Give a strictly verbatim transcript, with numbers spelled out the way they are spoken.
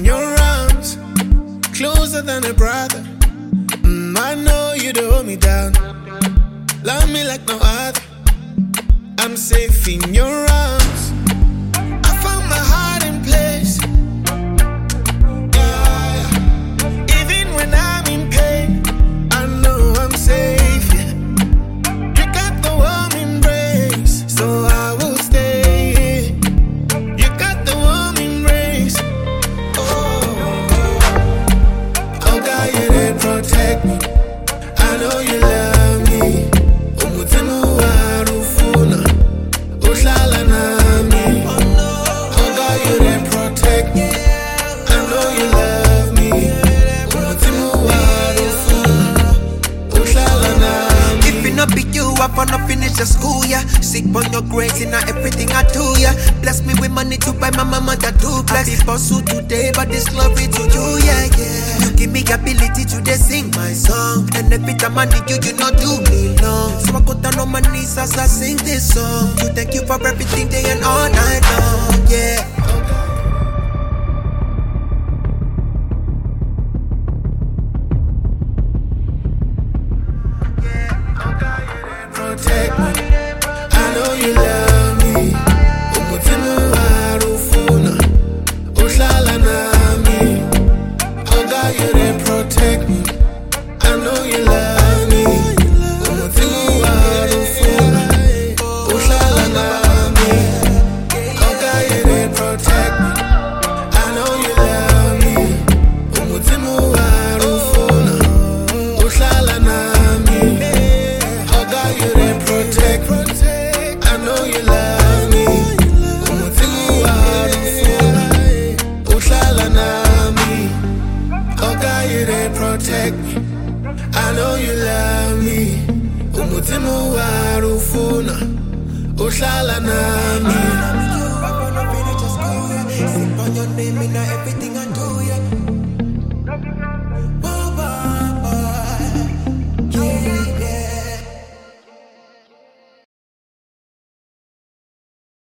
your arms, closer than a brother. Mm, I know you don't hold me down, love me like no other. I'm safe in your arms, I found my hiding place. Yeah, even when I'm in pain, I know I'm safe. Yeah. You got the warm embrace, so I will stay here. You got the warm embrace. Oh, oh God, you did protect me. I know you love me. Umutimu warufuna, uhlala nami. Oh God, you did protect me. I know you love me. Umutimu warufuna, uhlala nami. If it not be you, I wanna finish the school, yeah. Sick on your grace in everything I do, yeah. Bless me with money to buy my mama that duplex. I be pursue today, but this glory to you, yeah, yeah. You give me ability to just sing my song, and every time I need you, you know do me long. So I go down on my knees as I sing this song. To thank you for everything day and all night long, yeah. Protect me, I know you love me. Umutimu warufuna, uhlala nami. Oh God, you did protect me. I know you love me. Umutimu warufuna, uhlala nami. Oh God, you did protect me. I know you love me. Umutimu warufuna, uhlala nami. Oh God, you did protect me. I know you love me. Umutimu warufuna, uhlala nami. Oh God, you did protect me. I know you love me. Umutimu warufuna, uhlala nami.